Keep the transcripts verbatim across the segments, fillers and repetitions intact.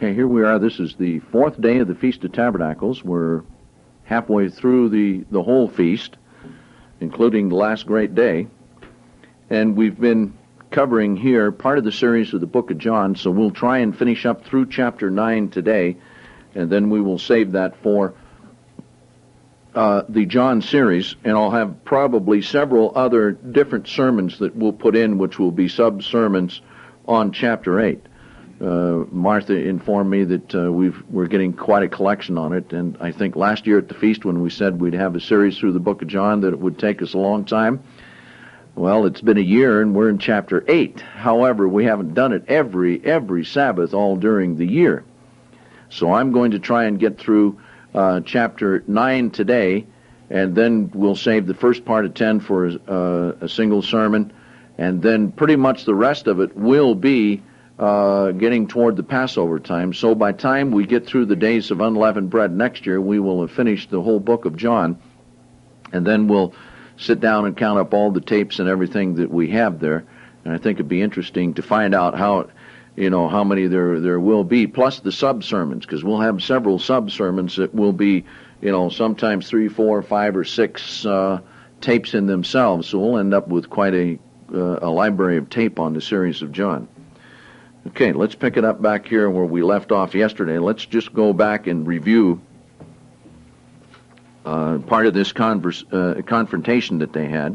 Okay, here we are. This is the fourth day of the Feast of Tabernacles. We're halfway through the, the whole feast, including the last great day. And we've been covering here part of the series of the book of John, so we'll try and finish up through chapter nine today, and then we will save that for uh, the John series, and I'll have probably several other different sermons that we'll put in, which will be sub-sermons on chapter eight. Uh, Martha informed me that uh, we've, we're getting quite a collection on it, and I think last year at the feast when we said we'd have a series through the book of John that it would take us a long time. Well, it's been a year and we're in chapter eight. However, we haven't done it every, every Sabbath all during the year. So I'm going to try and get through uh, chapter nine today, and then we'll save the first part of ten for uh, a single sermon, and then pretty much the rest of it will be Uh, getting toward the Passover time. So by the time we get through the days of unleavened bread next year, we will have finished the whole book of John, and then we'll sit down and count up all the tapes and everything that we have there. And I think it'd be interesting to find out how, you know, how many there there will be, plus the sub-sermons, because we'll have several sub-sermons that will be, you know, sometimes three, four, five, or six uh, tapes in themselves. So we'll end up with quite a, uh, a library of tape on the series of John. Okay, let's pick it up back here where we left off yesterday. Let's just go back and review uh, part of this converse, uh, confrontation that they had.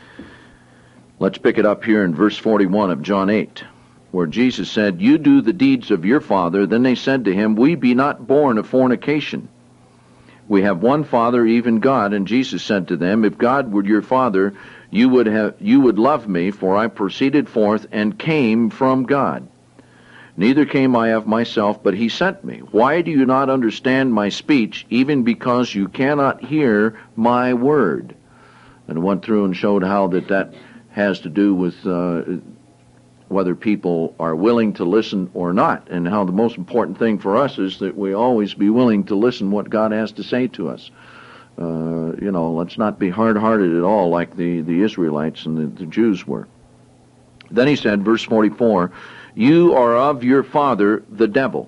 Let's pick it up here in verse forty-one of John eight, where Jesus said, "You do the deeds of your father." Then they said to him, "We be not born of fornication. We have one Father, even God." And Jesus said to them, "If God were your Father, you would have you would love me, for I proceeded forth and came from God. Neither came I of myself, but he sent me. Why do you not understand my speech, even because you cannot hear my word?" And went through and showed how that that has to do with uh, whether people are willing to listen or not, and how the most important thing for us is that we always be willing to listen what God has to say to us. Uh, you know, let's not be hard-hearted at all like the, the Israelites and the, the Jews were. Then he said, verse forty-four, "You are of your father, the devil,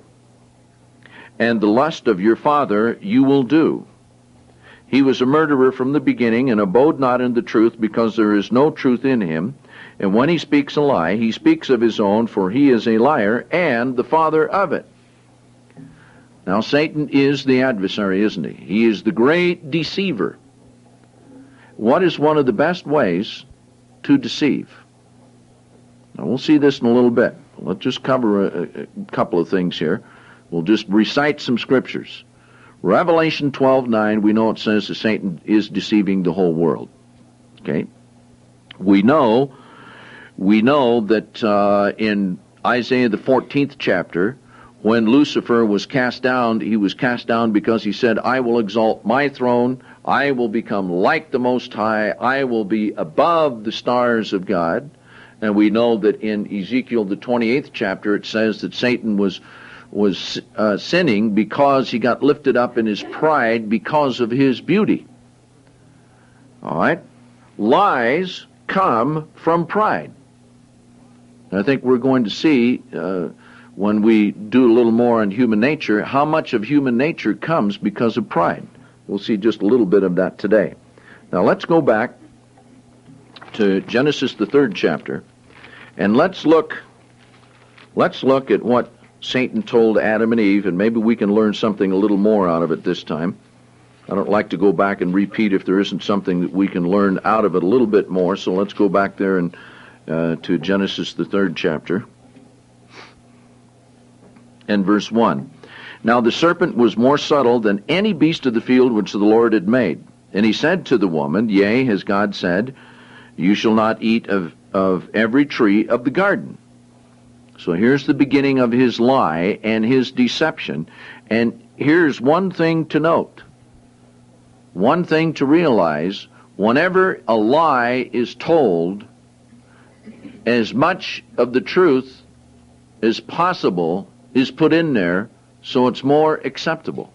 and the lust of your father you will do. He was a murderer from the beginning, and abode not in the truth, because there is no truth in him. And when he speaks a lie, he speaks of his own, for he is a liar, and the father of it." Now, Satan is the adversary, isn't he? He is the great deceiver. What is one of the best ways to deceive? Now, we'll see this in a little bit. Let's just cover a, a couple of things here. We'll just recite some scriptures. Revelation twelve nine, we know it says that Satan is deceiving the whole world. Okay? We know, we know that uh, in Isaiah the fourteenth chapter, when Lucifer was cast down, he was cast down because he said, "I will exalt my throne, I will become like the Most High, I will be above the stars of God." And we know that in Ezekiel the twenty-eighth chapter it says that Satan was was uh, sinning because he got lifted up in his pride because of his beauty. All right? Lies come from pride. And I think we're going to see uh, when we do a little more on human nature how much of human nature comes because of pride. We'll see just a little bit of that today. Now let's go back to Genesis the third chapter, and let's look let's look at what Satan told Adam and Eve, and maybe we can learn something a little more out of it this time. I don't like to go back and repeat if there isn't something that we can learn out of it a little bit more, so let's go back there and uh, to Genesis the third chapter and verse one. "Now the serpent was more subtle than any beast of the field which the Lord had made. And he said to the woman, Yea, has God said, You shall not eat of, of every tree of the garden." So here's the beginning of his lie and his deception. And here's one thing to note, one thing to realize: whenever a lie is told, as much of the truth as possible is put in there so it's more acceptable,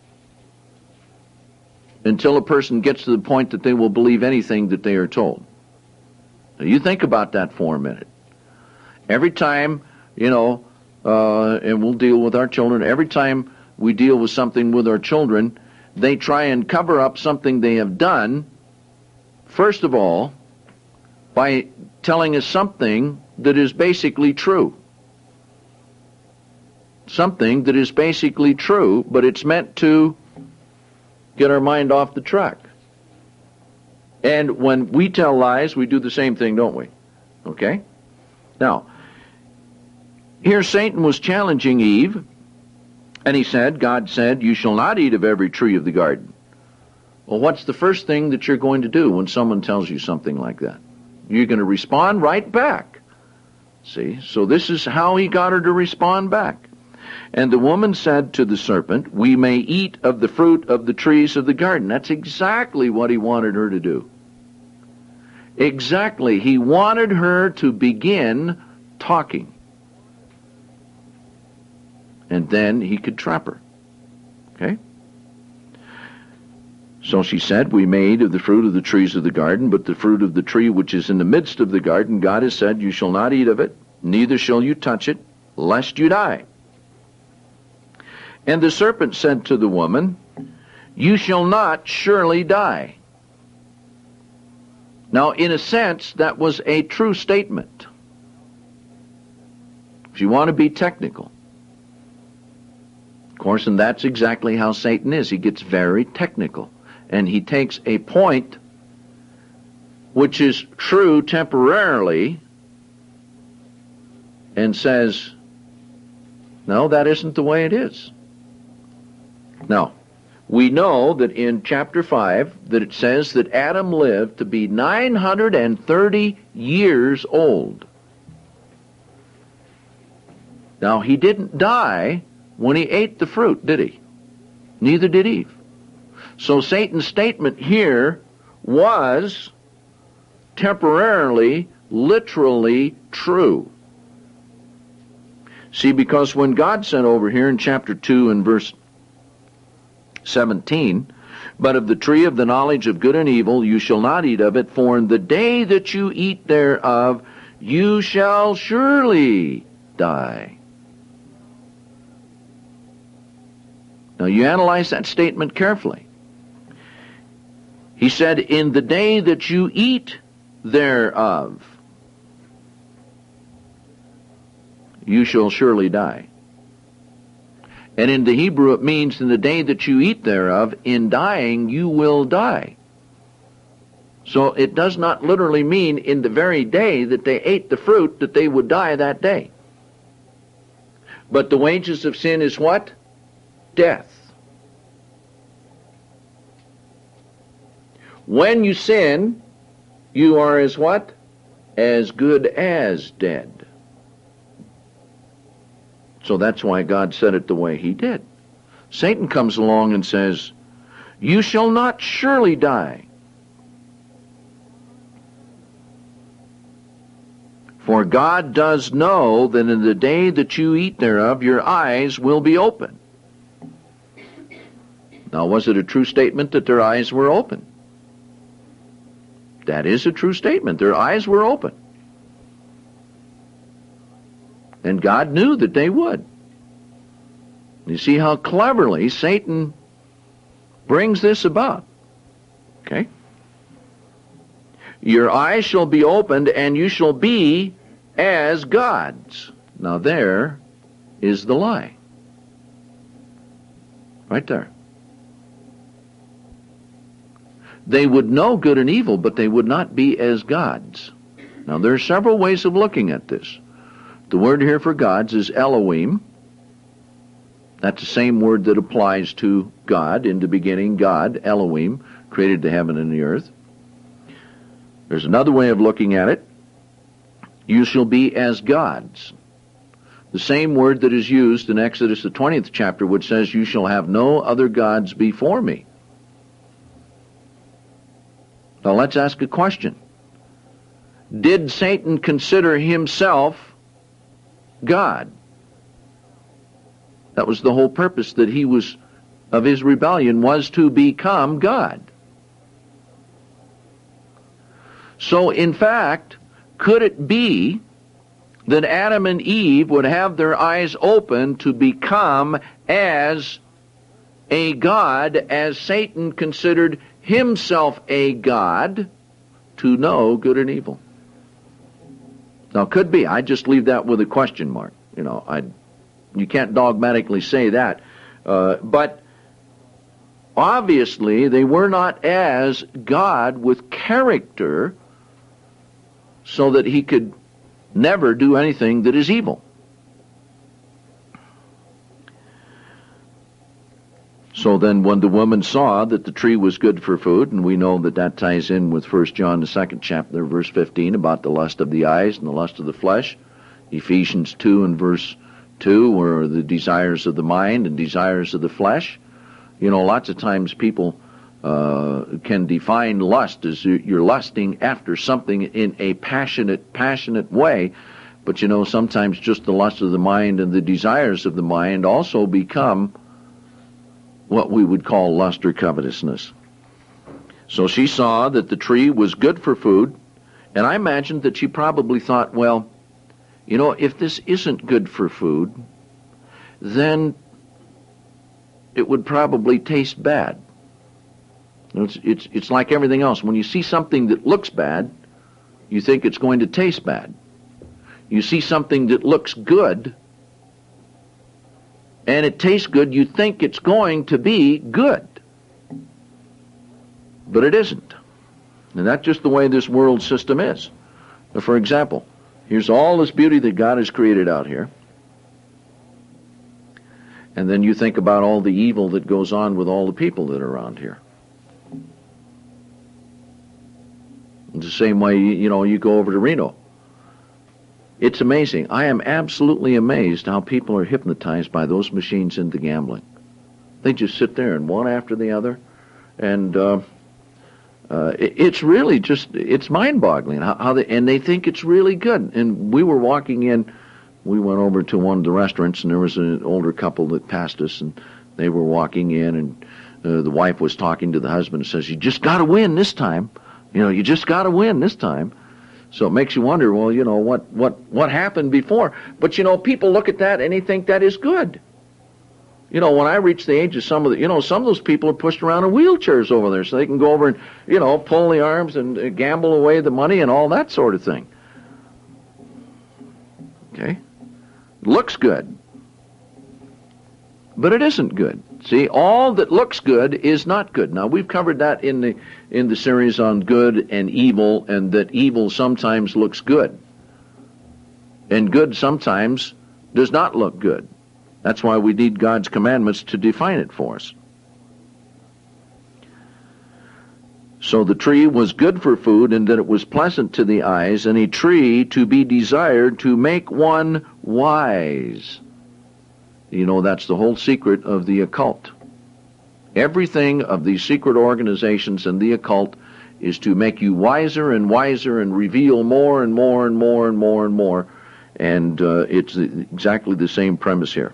until a person gets to the point that they will believe anything that they are told. Now, you think about that for a minute. Every time, you know, uh, and we'll deal with our children. Every time we deal with something with our children, they try and cover up something they have done, first of all, by telling us something that is basically true. Something that is basically true, but it's meant to get our mind off the track. And when we tell lies, we do the same thing, don't we? Okay? Now, here Satan was challenging Eve, and he said, God said, you shall not eat of every tree of the garden. Well, what's the first thing that you're going to do when someone tells you something like that? You're going to respond right back. See? So this is how he got her to respond back. And the woman said to the serpent, we may eat of the fruit of the trees of the garden. That's exactly what he wanted her to do. Exactly. He wanted her to begin talking. And then he could trap her. Okay? So she said, we may eat of the fruit of the trees of the garden, but the fruit of the tree which is in the midst of the garden, God has said, you shall not eat of it, neither shall you touch it, lest you die. And the serpent said to the woman, you shall not surely die. Now, in a sense, that was a true statement. If you want to be technical. Of course, and that's exactly how Satan is. He gets very technical. And he takes a point which is true temporarily and says, no, that isn't the way it is. Now, we know that in chapter five that it says that Adam lived to be nine hundred thirty years old. Now, he didn't die when he ate the fruit, did he? Neither did Eve. So Satan's statement here was temporarily, literally true. See, because when God said over here in chapter two and verse seventeen, but of the tree of the knowledge of good and evil you shall not eat of it, for in the day that you eat thereof you shall surely die. Now you analyze that statement carefully. He said, in the day that you eat thereof you shall surely die. And in the Hebrew it means in the day that you eat thereof, in dying you will die. So it does not literally mean in the very day that they ate the fruit that they would die that day. But the wages of sin is what? Death. When you sin, you are as what? As good as dead. So that's why God said it the way he did. Satan comes along and says, you shall not surely die. For God does know that in the day that you eat thereof, your eyes will be open. Now, was it a true statement that their eyes were open? That is a true statement. Their eyes were open. And God knew that they would. You see how cleverly Satan brings this about. Okay? Your eyes shall be opened, and you shall be as gods. Now there is the lie. Right there. They would know good and evil, but they would not be as gods. Now there are several ways of looking at this. The word here for gods is Elohim. That's the same word that applies to God. In the beginning, God, Elohim, created the heaven and the earth. There's another way of looking at it. You shall be as gods. The same word that is used in Exodus the twentieth chapter, which says, you shall have no other gods before me. Now let's ask a question. Did Satan consider himself God? That was the whole purpose that he was, of his rebellion, was to become God. So in fact, could it be that Adam and Eve would have their eyes open to become as a god, as Satan considered himself a god, to know good and evil. Now, could be. I just leave that with a question mark. You know, I, you can't dogmatically say that. Uh, but obviously, they were not as God with character, so that he could never do anything that is evil. So then when the woman saw that the tree was good for food, and we know that that ties in with First John, the second chapter, verse fifteen, about the lust of the eyes and the lust of the flesh. Ephesians two and verse two, were the desires of the mind and desires of the flesh. You know, lots of times people uh, can define lust as you're lusting after something in a passionate, passionate way. But you know, sometimes just the lust of the mind and the desires of the mind also become what we would call lust or covetousness. So she saw that the tree was good for food, and I imagined that she probably thought, well, you know, if this isn't good for food, then it would probably taste bad. It's, it's, it's like everything else. When you see something that looks bad, you think it's going to taste bad. You see something that looks good, and it tastes good, you think it's going to be good. But it isn't. And that's just the way this world system is. For example, here's all this beauty that God has created out here. And then you think about all the evil that goes on with all the people that are around here. It's the same way, you know, you go over to Reno. It's amazing. I am absolutely amazed how people are hypnotized by those machines into gambling. They just sit there and one after the other. And uh, uh, it, it's really just, it's mind-boggling. How, how they, and they think it's really good. And we were walking in, we went over to one of the restaurants, and there was an older couple that passed us, and they were walking in, and uh, the wife was talking to the husband and says, you just got to win this time. You know, you just got to win this time. So it makes you wonder, well, you know, what, what, what happened before? But, you know, people look at that and they think that is good. You know, when I reach the age of some of the, you know, some of those people are pushed around in wheelchairs over there so they can go over and, you know, pull the arms and uh, gamble away the money and all that sort of thing. Okay? Looks good. But it isn't good. See, all that looks good is not good. Now, we've covered that in the in the series on good and evil, and that evil sometimes looks good. And good sometimes does not look good. That's why we need God's commandments to define it for us. So the tree was good for food, and that it was pleasant to the eyes, and a tree to be desired to make one wise. You know, that's the whole secret of the occult. Everything of these secret organizations and the occult is to make you wiser and wiser and reveal more and more and more and more and more. And uh, it's exactly the same premise here.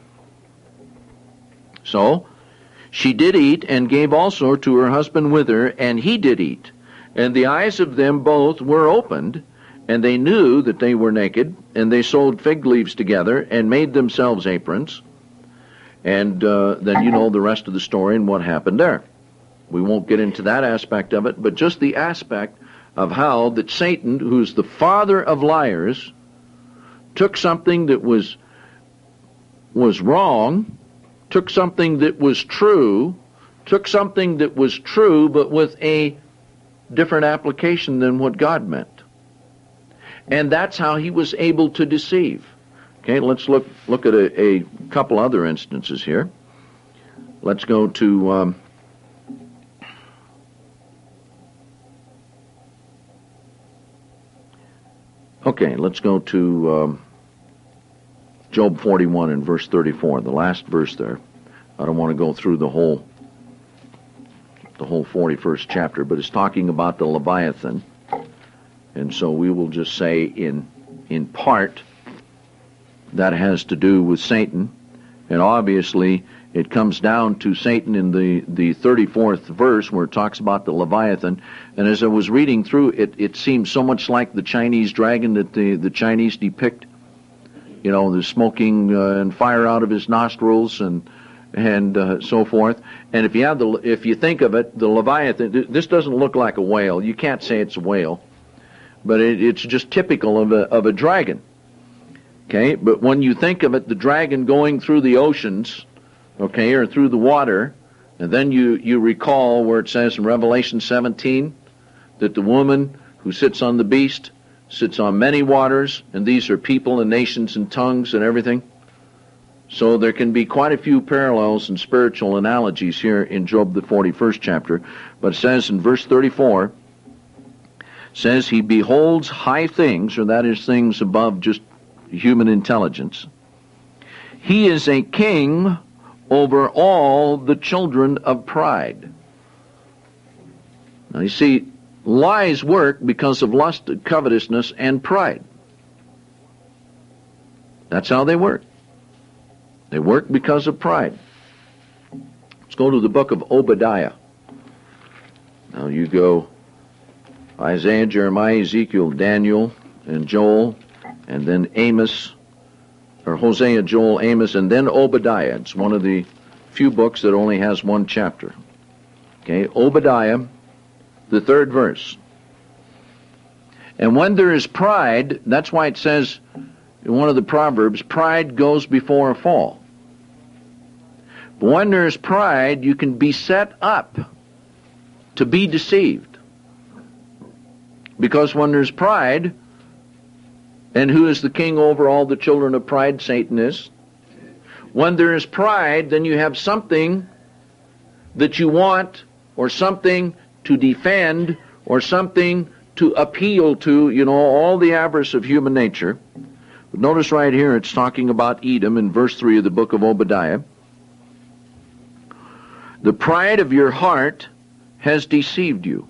So, she did eat, and gave also to her husband with her, and he did eat. And the eyes of them both were opened, and they knew that they were naked, and they sewed fig leaves together, and made themselves aprons. And uh, then you know the rest of the story and what happened there. We won't get into that aspect of it, but just the aspect of how that Satan, who's the father of liars, took something that was was wrong, took something that was true, took something that was true, but with a different application than what God meant. And that's how he was able to deceive. Okay, let's look look at a, a couple other instances here. Let's go to um, okay. Let's go to um, Job forty-one and verse thirty-four, the last verse there. I don't want to go through the whole the whole forty-first chapter, but it's talking about the Leviathan, and so we will just say in in part. That has to do with Satan, and obviously it comes down to Satan in the, the thirty-fourth verse where it talks about the Leviathan. And as I was reading through it, it seems so much like the Chinese dragon that the, the Chinese depict you know, the smoking uh, and fire out of his nostrils and and uh, so forth. And if you have the, if you think of it, the Leviathan, this doesn't look like a whale. You can't say it's a whale, but it, it's just typical of a of a dragon. Okay, but when you think of it, the dragon going through the oceans, okay, or through the water, and then you you recall where it says in Revelation seventeen that the woman who sits on the beast sits on many waters, and these are people and nations and tongues and everything. So there can be quite a few parallels and spiritual analogies here in Job, the forty-first chapter. But it says in verse thirty-four, says he beholds high things, or that is things above just human intelligence. He is a king over all the children of pride. Now you see, lies work because of lust, covetousness, and pride. That's how they work. They work because of pride. Let's go to the book of Obadiah. Now you go Isaiah, Jeremiah, Ezekiel, Daniel, and Joel, and then Amos, or Hosea, Joel, Amos, and then Obadiah. It's one of the few books that only has one chapter. Okay, Obadiah, the third verse. And when there is pride, that's why it says in one of the Proverbs, pride goes before a fall. But when there is pride, you can be set up to be deceived. Because when there's pride, and who is the king over all the children of pride? Satan is. When there is pride, then you have something that you want, or something to defend, or something to appeal to, you know, all the avarice of human nature. But notice right here, it's talking about Edom in verse three of the book of Obadiah. The pride of your heart has deceived you.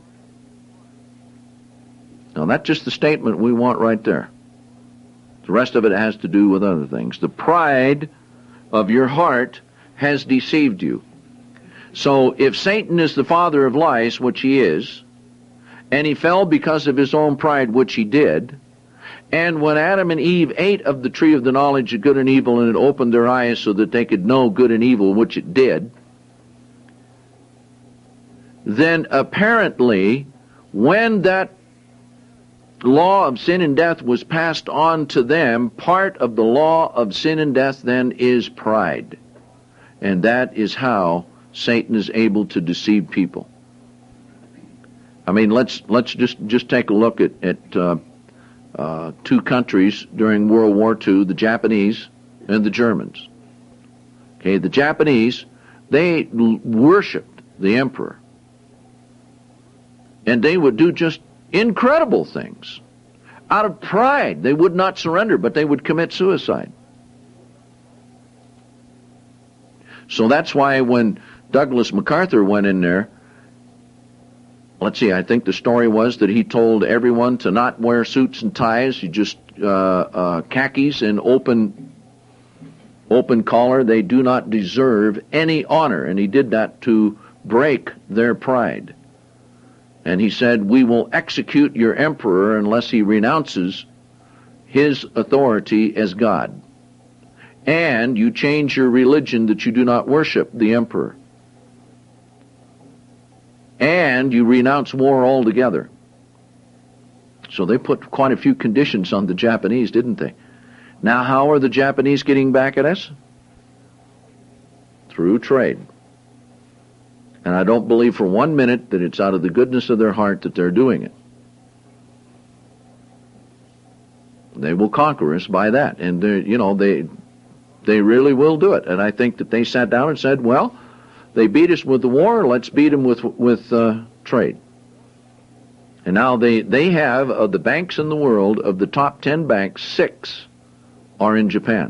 Now that's just the statement we want right there. The rest of it has to do with other things. The pride of your heart has deceived you. So if Satan is the father of lies, which he is, and he fell because of his own pride, which he did, and when Adam and Eve ate of the tree of the knowledge of good and evil, and it opened their eyes so that they could know good and evil, which it did, then apparently when that law of sin and death was passed on to them, part of the law of sin and death then is pride. And that is how Satan is able to deceive people. I mean, let's let's just, just take a look at, at uh, uh, two countries during World War Two, the Japanese and the Germans. Okay, the Japanese, they l- worshipped the emperor. And they would do just incredible things. Out of pride, they would not surrender, but they would commit suicide. So that's why when Douglas MacArthur went in there, let's see, I think the story was that he told everyone to not wear suits and ties, you just uh, uh, khakis and open open collar. They do not deserve any honor, and he did that to break their pride. And he said, we will execute your emperor unless he renounces his authority as God. And you change your religion that you do not worship the emperor. And you renounce war altogether. So they put quite a few conditions on the Japanese, didn't they? Now how are the Japanese getting back at us? Through trade. And I don't believe for one minute that it's out of the goodness of their heart that they're doing it. They will conquer us by that. And, you know, they they really will do it. And I think that they sat down and said, well, they beat us with the war, let's beat them with, with uh, trade. And now they, they have, of the banks in the world, of the top ten banks, six are in Japan.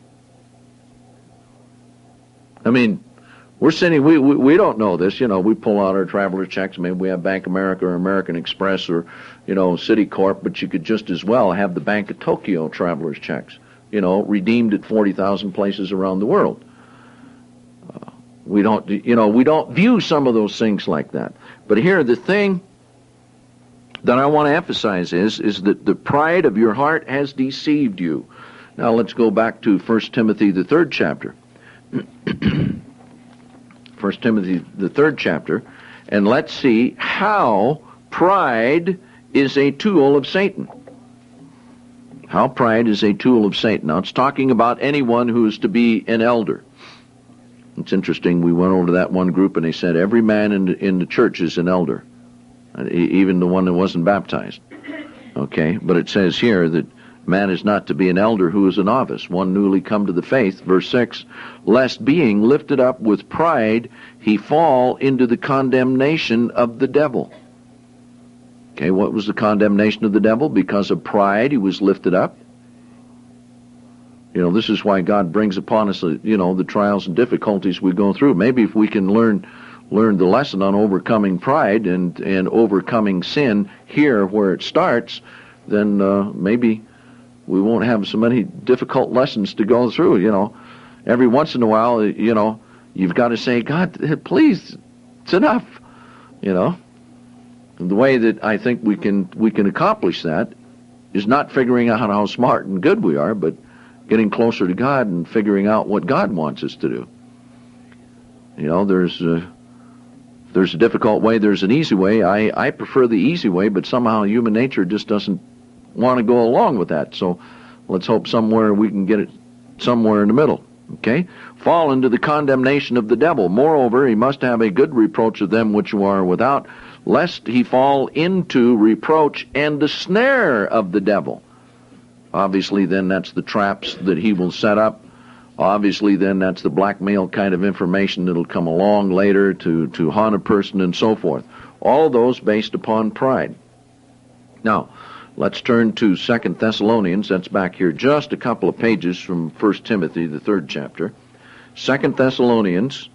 I mean, we're sitting, we, we we don't know this, you know, we pull out our traveler's checks, maybe we have Bank America or American Express or, you know, Citicorp, but you could just as well have the Bank of Tokyo traveler's checks, you know, redeemed at forty thousand places around the world. Uh, we don't, you know, we don't view some of those things like that. But here, the thing that I want to emphasize is, is that the pride of your heart has deceived you. Now let's go back to First Timothy, the third chapter. First Timothy, the third chapter, and let's see how pride is a tool of Satan. How pride is a tool of Satan. Now it's talking about anyone who is to be an elder. It's interesting, we went over to that one group and they said every man in the, in the church is an elder, even the one that wasn't baptized. Okay, but it says here that man is not to be an elder who is a novice, one newly come to the faith. Verse six, lest being lifted up with pride, he fall into the condemnation of the devil. Okay, what was the condemnation of the devil? Because of pride, he was lifted up. You know, this is why God brings upon us, you know, the trials and difficulties we go through. Maybe if we can learn learn the lesson on overcoming pride and, and overcoming sin here where it starts, then uh, maybe we won't have so many difficult lessons to go through, you know. Every once in a while, you know, you've got to say, God, please, it's enough, you know. The way that I think we can we can accomplish that is not figuring out how smart and good we are, but getting closer to God and figuring out what God wants us to do. You know, there's a, there's a difficult way, there's an easy way. I, I prefer the easy way, but somehow human nature just doesn't want to go along with that. So let's hope somewhere we can get it somewhere in the middle. Okay? Fall into the condemnation of the devil. Moreover, he must have a good reproach of them which are without, lest he fall into reproach and the snare of the devil. Obviously, then that's the traps that he will set up. Obviously, then that's the blackmail kind of information that'll come along later to, to haunt a person and so forth. All those based upon pride. Now, let's turn to Second Thessalonians. That's back here just a couple of pages from First Timothy, the third chapter. Second Thessalonians.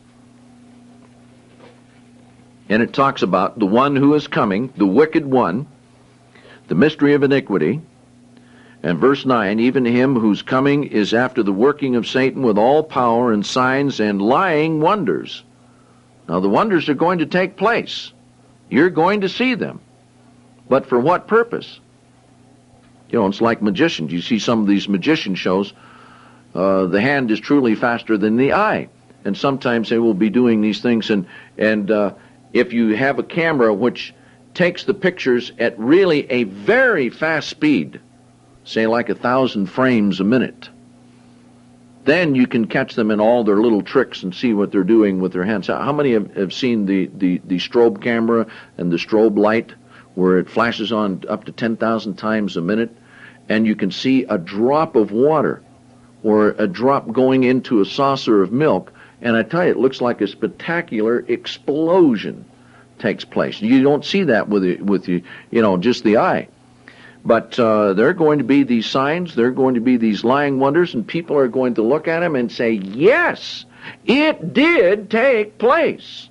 And it talks about the one who is coming, the wicked one, the mystery of iniquity. And verse nine, even him whose coming is after the working of Satan with all power and signs and lying wonders. Now the wonders are going to take place. You're going to see them. But for what purpose? You know, it's like magicians. You see some of these magician shows, uh, the hand is truly faster than the eye. And sometimes they will be doing these things, and, and uh, if you have a camera which takes the pictures at really a very fast speed, say like a thousand frames a minute, then you can catch them in all their little tricks and see what they're doing with their hands. How many have, have seen the, the, the strobe camera and the strobe light where it flashes on up to ten thousand times a minute, and you can see a drop of water or a drop going into a saucer of milk, and I tell you, it looks like a spectacular explosion takes place. You don't see that with the, with the, you know, just the eye. But uh, there are going to be these signs, there are going to be these lying wonders, and people are going to look at them and say, yes, it did take place.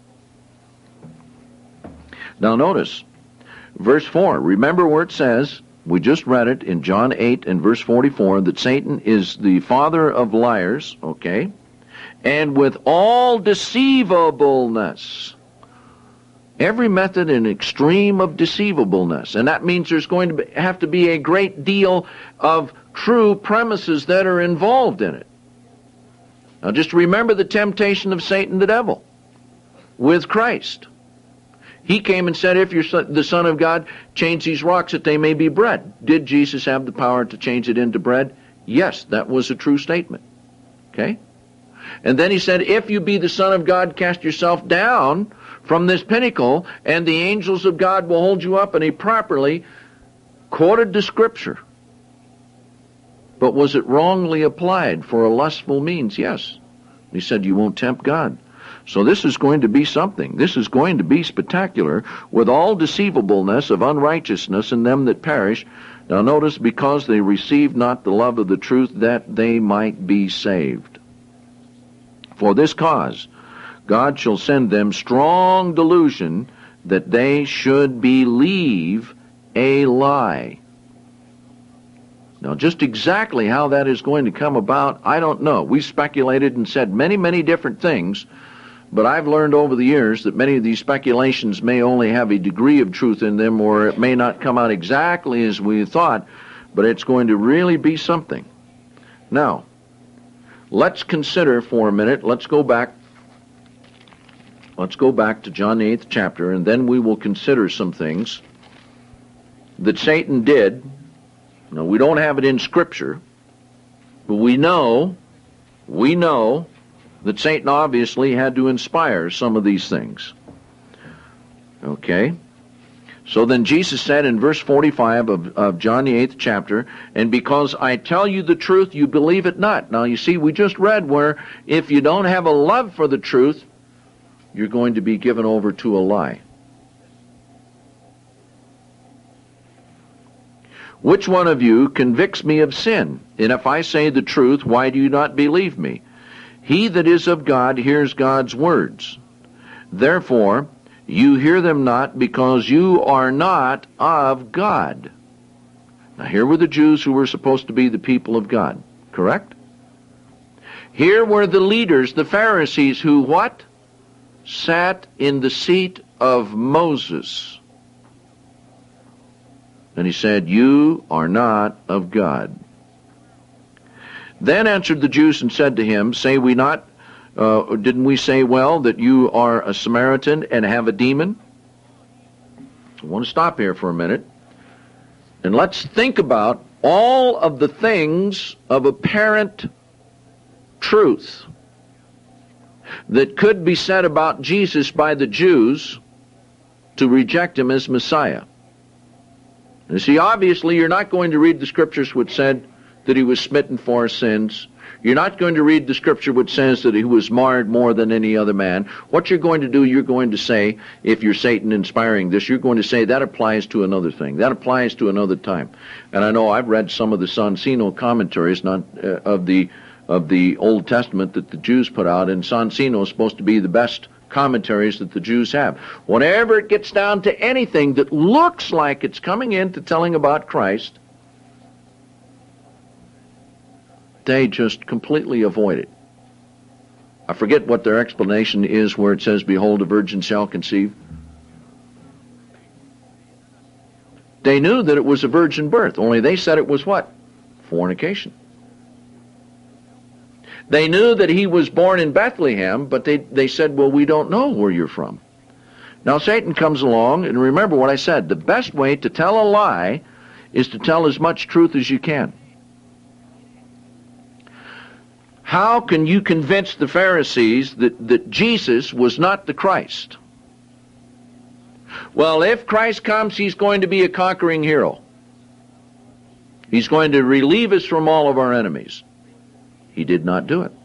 Now notice, verse four, remember where it says, we just read it in John eight and verse forty-four, that Satan is the father of liars, okay, and with all deceivableness. Every method and extreme of deceivableness. And that means there's going to be, have to be a great deal of true premises that are involved in it. Now just remember the temptation of Satan the devil with Christ. He came and said, if you're son, the Son of God, change these rocks that they may be bread. Did Jesus have the power to change it into bread? Yes, that was a true statement. Okay? And then he said, if you be the Son of God, cast yourself down from this pinnacle, and the angels of God will hold you up. And he properly quoted the Scripture. But was it wrongly applied for a lustful means? Yes. He said, you won't tempt God. So this is going to be something. This is going to be spectacular, with all deceivableness of unrighteousness in them that perish. Now notice, because they received not the love of the truth, that they might be saved. For this cause God shall send them strong delusion, that they should believe a lie. Now, just exactly how that is going to come about, I don't know. We speculated and said many, many different things, but I've learned over the years that many of these speculations may only have a degree of truth in them, or it may not come out exactly as we thought, but it's going to really be something. Now, let's consider for a minute, let's go back, let's go back to John the eighth chapter, and then we will consider some things that Satan did. Now, we don't have it in Scripture, but we know, we know that Satan obviously had to inspire some of these things. Okay? So then Jesus said in verse forty-five of, of John the eighth chapter, "And because I tell you the truth, you believe it not." Now you see, we just read where if you don't have a love for the truth, you're going to be given over to a lie. "Which one of you convicts me of sin? And if I say the truth, why do you not believe me? He that is of God hears God's words. Therefore, you hear them not, because you are not of God." Now here were the Jews who were supposed to be the people of God, correct? Here were the leaders, the Pharisees, who what? Sat in the seat of Moses. And he said, "You are not of God." Then answered the Jews and said to him, "Say we not, uh, didn't we say well that you are a Samaritan and have a demon?" I want to stop here for a minute. And let's think about all of the things of apparent truth that could be said about Jesus by the Jews to reject him as Messiah. You see, obviously you're not going to read the Scriptures which said that he was smitten for our sins. You're not going to read the Scripture which says that he was marred more than any other man. What you're going to do, you're going to say, if you're Satan inspiring this, you're going to say that applies to another thing. That applies to another time. And I know I've read some of the Sonsino commentaries not, uh, of the of the Old Testament that the Jews put out, and Sonsino is supposed to be the best commentaries that the Jews have. Whenever it gets down to anything that looks like it's coming into telling about Christ, they just completely avoid it. I forget what their explanation is where it says, "Behold, a virgin shall conceive." They knew that it was a virgin birth, only they said it was what? Fornication. They knew that he was born in Bethlehem, but they, they said, "Well, we don't know where you're from." Now Satan comes along, and remember what I said, the best way to tell a lie is to tell as much truth as you can. How can you convince the Pharisees that, that Jesus was not the Christ? Well, if Christ comes, he's going to be a conquering hero. He's going to relieve us from all of our enemies. He did not do it.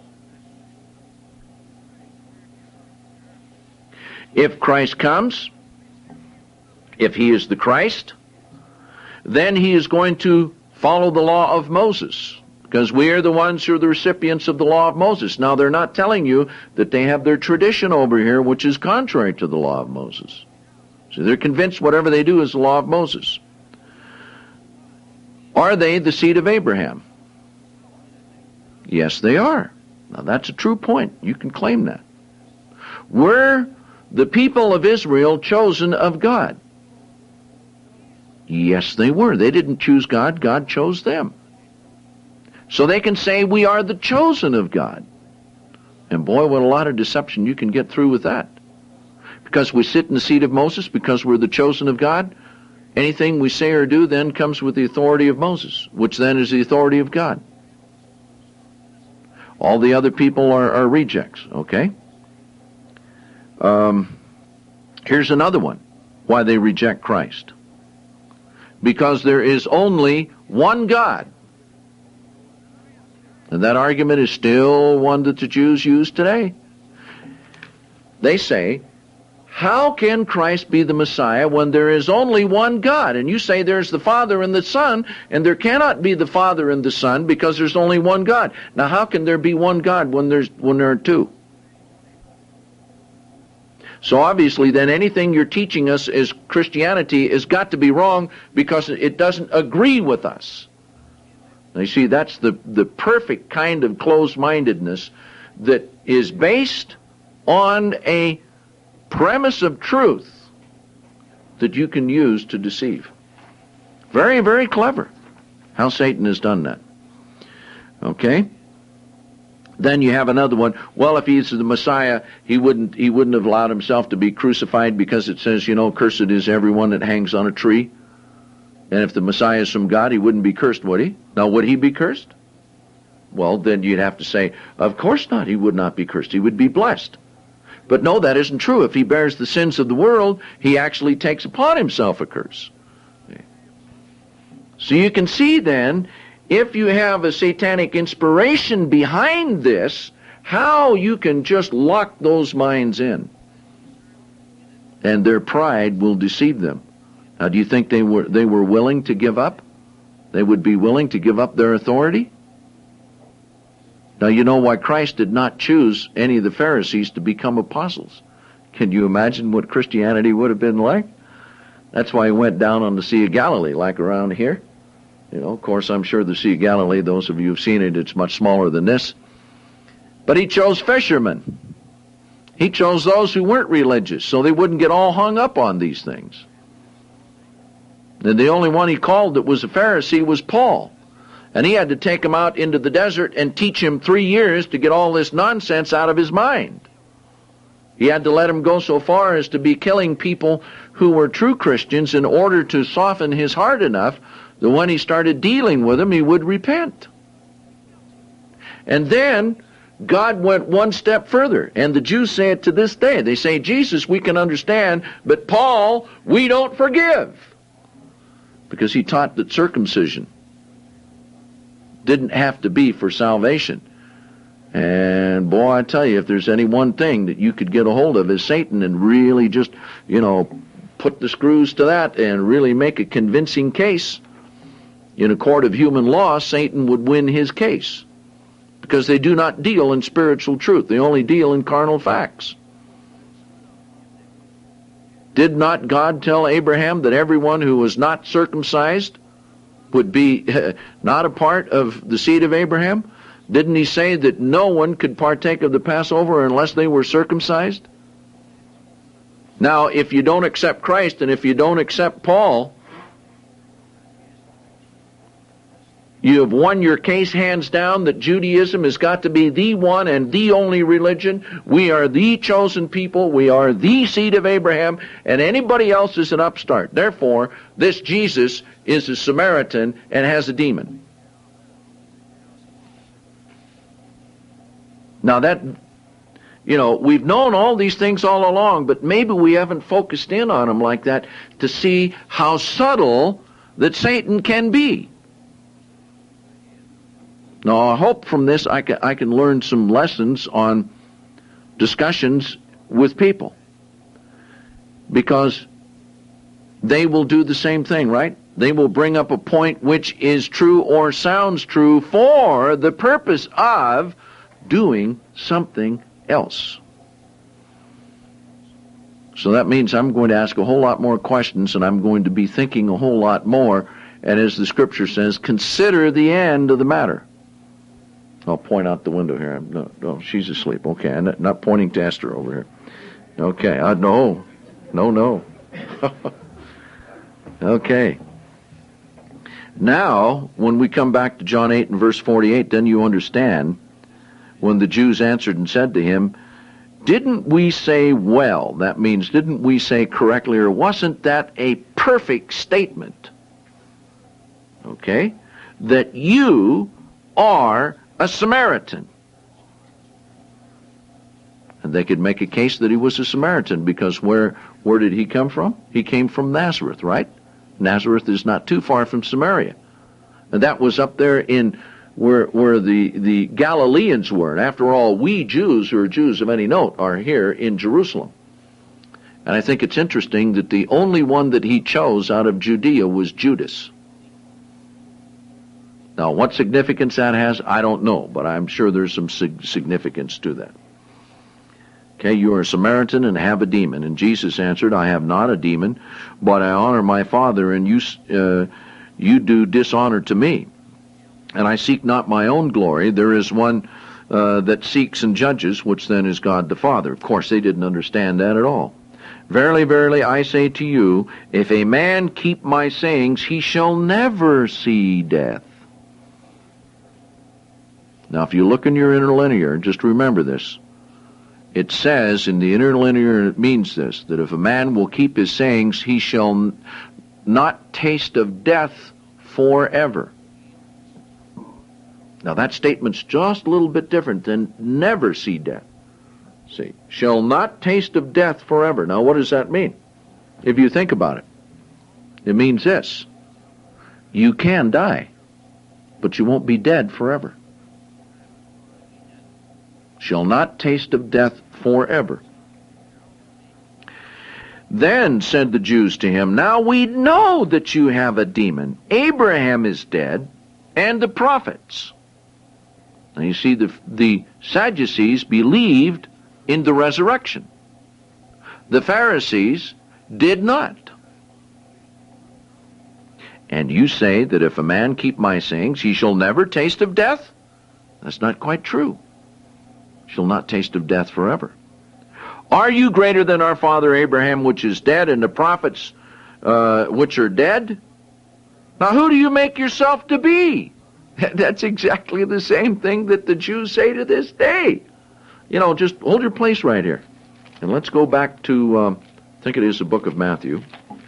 If Christ comes, if he is the Christ, then he is going to follow the law of Moses, because we are the ones who are the recipients of the law of Moses. Now, they're not telling you that they have their tradition over here, which is contrary to the law of Moses. So they're convinced whatever they do is the law of Moses. Are they the seed of Abraham? Yes, they are. Now, that's a true point. You can claim that. Were the people of Israel chosen of God? Yes, they were. They didn't choose God. God chose them. So they can say we are the chosen of God. And boy, what a lot of deception you can get through with that. Because we sit in the seat of Moses, because we're the chosen of God, anything we say or do then comes with the authority of Moses, which then is the authority of God. All the other people are, are rejects, okay? Um, here's another one, why they reject Christ. Because there is only one God. And that argument is still one that the Jews use today. They say, how can Christ be the Messiah when there is only one God? And you say there's the Father and the Son, and there cannot be the Father and the Son because there's only one God. Now how can there be one God when there's when there are two? So obviously then anything you're teaching us as Christianity has got to be wrong because it doesn't agree with us. Now you see, that's the, the perfect kind of closed-mindedness that is based on a premise of truth that you can use to deceive. Very, very clever how Satan has done that. Okay? Then you have another one. Well, if he's the Messiah, he wouldn't he wouldn't have allowed himself to be crucified because it says, you know, cursed is everyone that hangs on a tree. And if the Messiah is from God, he wouldn't be cursed, would he? Now, would he be cursed? Well, then you'd have to say, of course not. He would not be cursed. He would be blessed. But no, that isn't true. If he bears the sins of the world, he actually takes upon himself a curse. So you can see then, if you have a satanic inspiration behind this, how you can just lock those minds in. And their pride will deceive them. Now, do you think they were they were willing to give up? They would be willing to give up their authority? Now, you know why Christ did not choose any of the Pharisees to become apostles. Can you imagine what Christianity would have been like? That's why he went down on the Sea of Galilee, like around here. You know, of course, I'm sure the Sea of Galilee, those of you who've seen it, it's much smaller than this. But he chose fishermen. He chose those who weren't religious, so they wouldn't get all hung up on these things. And the only one he called that was a Pharisee was Paul. And he had to take him out into the desert and teach him three years to get all this nonsense out of his mind. He had to let him go so far as to be killing people who were true Christians in order to soften his heart enough that when he started dealing with them, he would repent. And then God went one step further, and the Jews say it to this day. They say, Jesus, we can understand, but Paul, we don't forgive. Because he taught that circumcision didn't have to be for salvation. And boy, I tell you, if there's any one thing that you could get a hold of is Satan and really just, you know, put the screws to that and really make a convincing case. In a court of human law, Satan would win his case. Because they do not deal in spiritual truth. They only deal in carnal facts. Did not God tell Abraham that everyone who was not circumcised would be not a part of the seed of Abraham? Didn't he say that no one could partake of the Passover unless they were circumcised? Now, if you don't accept Christ and if you don't accept Paul, you have won your case hands down that Judaism has got to be the one and the only religion. We are the chosen people. We are the seed of Abraham, and anybody else is an upstart. Therefore, this Jesus is a Samaritan and has a demon. Now that, you know, we've known all these things all along, but maybe we haven't focused in on them like that to see how subtle that Satan can be. Now, I hope from this I can, I can learn some lessons on discussions with people. Because they will do the same thing, right? They will bring up a point which is true or sounds true for the purpose of doing something else. So that means I'm going to ask a whole lot more questions, and I'm going to be thinking a whole lot more. And as the Scripture says, consider the end of the matter. I'll point out the window here. No, no, she's asleep. Okay, I'm not, not pointing to Esther over here. Okay, uh, no, no, no. Okay. Now, when we come back to John eight and verse forty-eight, then you understand when the Jews answered and said to him, didn't we say well? That means, didn't we say correctly, or wasn't that a perfect statement? Okay? That you are a Samaritan. And they could make a case that he was a Samaritan, because where where did he come from? He came from Nazareth, right? Nazareth is not too far from Samaria. And that was up there in where where the, the Galileans were. And after all, we Jews, who are Jews of any note, are here in Jerusalem. And I think it's interesting that the only one that he chose out of Judea was Judas. Now, what significance that has, I don't know, but I'm sure there's some sig- significance to that. Okay, you are a Samaritan and have a demon. And Jesus answered, I have not a demon, but I honor my Father, and you, uh, you do dishonor to me. And I seek not my own glory. There is one uh, that seeks and judges, which then is God the Father. Of course, they didn't understand that at all. Verily, verily, I say to you, if a man keep my sayings, he shall never see death. Now, if you look in your interlinear, just remember this. It says in the interlinear, it means this, that if a man will keep his sayings, he shall not taste of death forever. Now, that statement's just a little bit different than never see death. See, shall not taste of death forever. Now, what does that mean? If you think about it, it means this. You can die, but you won't be dead forever. Shall not taste of death forever. Then said the Jews to him, now we know that you have a demon. Abraham is dead, and the prophets. Now you see, the, the Sadducees believed in the resurrection. The Pharisees did not. And you say that if a man keep my sayings, he shall never taste of death? That's not quite true. Shall not taste of death forever. Are you greater than our father Abraham, which is dead, and the prophets uh, which are dead? Now who do you make yourself to be? That's exactly the same thing that the Jews say to this day. You know, just hold your place right here. And let's go back to, um, I think it is the book of Matthew.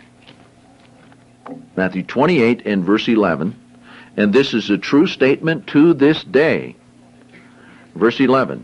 Matthew twenty-eight and verse eleven. And this is a true statement to this day. Verse eleven.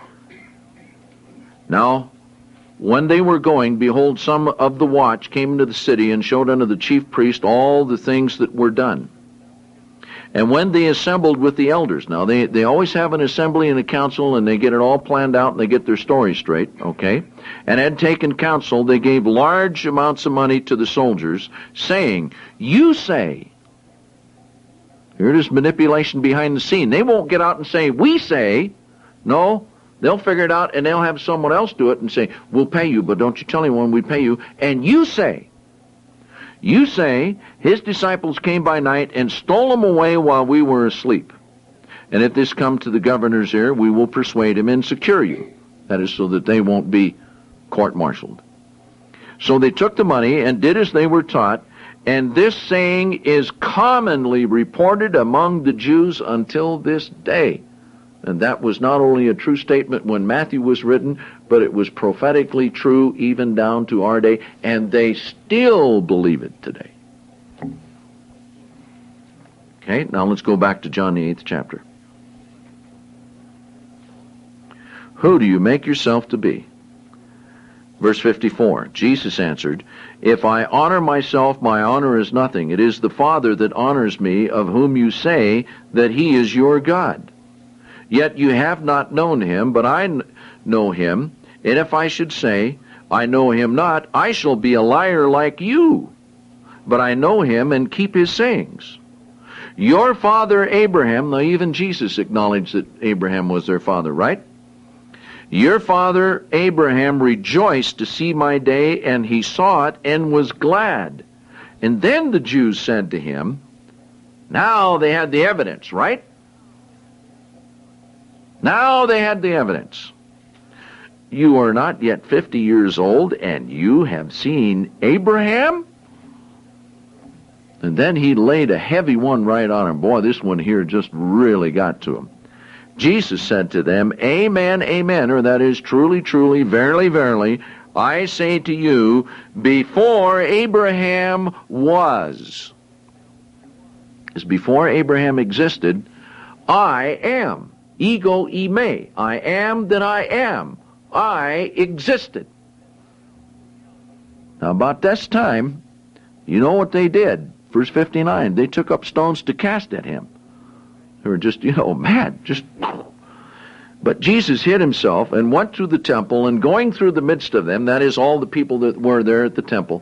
Now, when they were going, behold, some of the watch came into the city and showed unto the chief priest all the things that were done. And when they assembled with the elders, now they, they always have an assembly and a council, and they get it all planned out, and they get their story straight, okay? And had taken counsel, they gave large amounts of money to the soldiers, saying, you say. Here it is, manipulation behind the scene. They won't get out and say, we say. No, they'll figure it out, and they'll have someone else do it and say, we'll pay you, but don't you tell anyone we pay you. And you say. You say, his disciples came by night and stole him away while we were asleep. And if this come to the governor's ear, we will persuade him and secure you. That is, so that they won't be court-martialed. So they took the money and did as they were taught, and this saying is commonly reported among the Jews until this day. And that was not only a true statement when Matthew was written, but it was prophetically true even down to our day, and they still believe it today. Okay, now let's go back to John the eighth chapter. Who do you make yourself to be? Verse fifty-four, Jesus answered, if I honor myself, my honor is nothing. It is the Father that honors me, of whom you say that he is your God. Yet you have not known him, but I know him. And if I should say, I know him not, I shall be a liar like you. But I know him and keep his sayings. Your father Abraham, now even Jesus acknowledged that Abraham was their father, right? Your father Abraham rejoiced to see my day, and he saw it and was glad. And then the Jews said to him, now they had the evidence, right? Now they had the evidence. You are not yet fifty years old, and you have seen Abraham? And then he laid a heavy one right on him. Boy, this one here just really got to him. Jesus said to them, amen, amen, or that is, truly, truly, verily, verily, I say to you, before Abraham was, as before Abraham existed, I am. Ego eime. I am that I am. I existed. Now about this time, you know what they did. Verse fifty-nine, they took up stones to cast at him. They were just, you know, mad. Just. But Jesus hid himself and went through the temple, and going through the midst of them, that is, all the people that were there at the temple,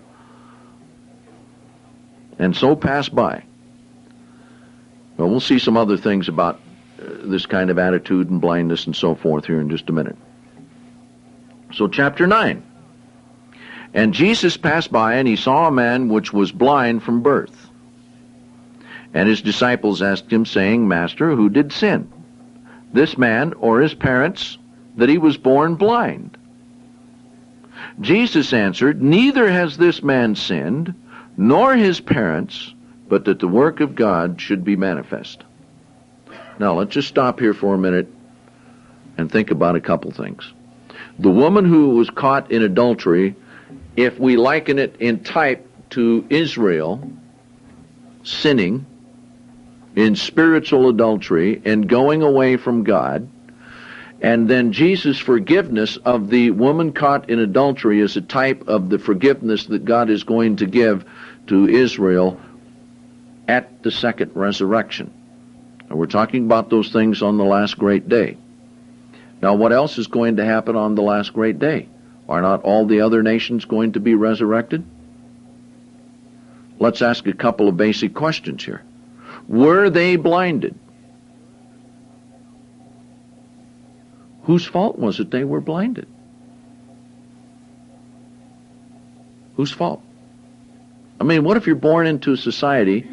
and so passed by. Well, we'll see some other things about this kind of attitude and blindness and so forth here in just a minute. So chapter nine. And Jesus passed by, and he saw a man which was blind from birth. And his disciples asked him, saying, Master, who did sin, this man or his parents, that he was born blind? Jesus answered, neither has this man sinned, nor his parents, but that the work of God should be manifest. Now, let's just stop here for a minute and think about a couple things. The woman who was caught in adultery, if we liken it in type to Israel, sinning in spiritual adultery and going away from God, and then Jesus' forgiveness of the woman caught in adultery is a type of the forgiveness that God is going to give to Israel at the second resurrection. And we're talking about those things on the last great day. Now, what else is going to happen on the last great day? Are not all the other nations going to be resurrected? Let's ask a couple of basic questions here. Were they blinded? Whose fault was it they were blinded? Whose fault? I mean, what if you're born into a society,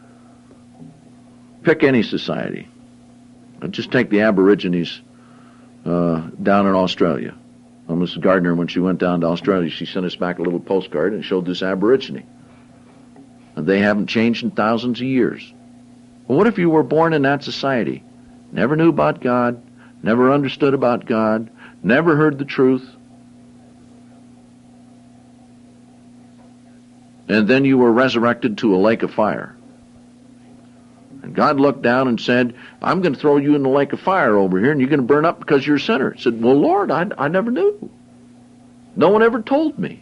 pick any society, and just take the Aborigines uh, down in Australia. Well, Missus Gardner, when she went down to Australia, she sent us back a little postcard and showed this Aborigine. And they haven't changed in thousands of years. Well, what if you were born in that society? Never knew about God, never understood about God, never heard the truth, and then you were resurrected to a lake of fire. And God looked down and said, I'm going to throw you in the lake of fire over here, and you're going to burn up because you're a sinner. He said, well, Lord, I, I never knew. No one ever told me.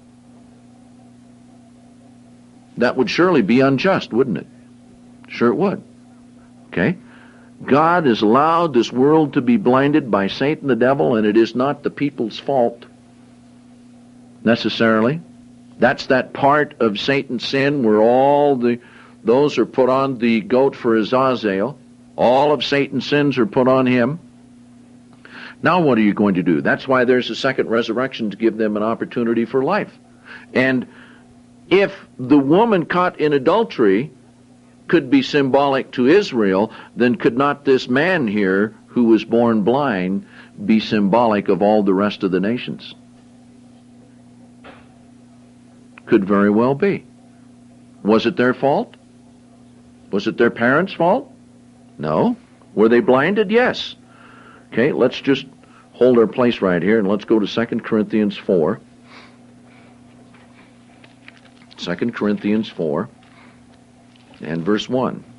That would surely be unjust, wouldn't it? Sure it would. Okay? God has allowed this world to be blinded by Satan the devil, and it is not the people's fault necessarily. That's that part of Satan's sin where all the those are put on the goat for Azazel. All of Satan's sins are put on him. Now what are you going to do? That's why there's a second resurrection, to give them an opportunity for life. And if the woman caught in adultery could be symbolic to Israel, then could not this man here who was born blind be symbolic of all the rest of the nations? Could very well be. Was it their fault? Was it their parents' fault? No. Were they blinded? Yes. Okay, let's just hold our place right here and let's go to Second Corinthians four. Second Corinthians four and verse one.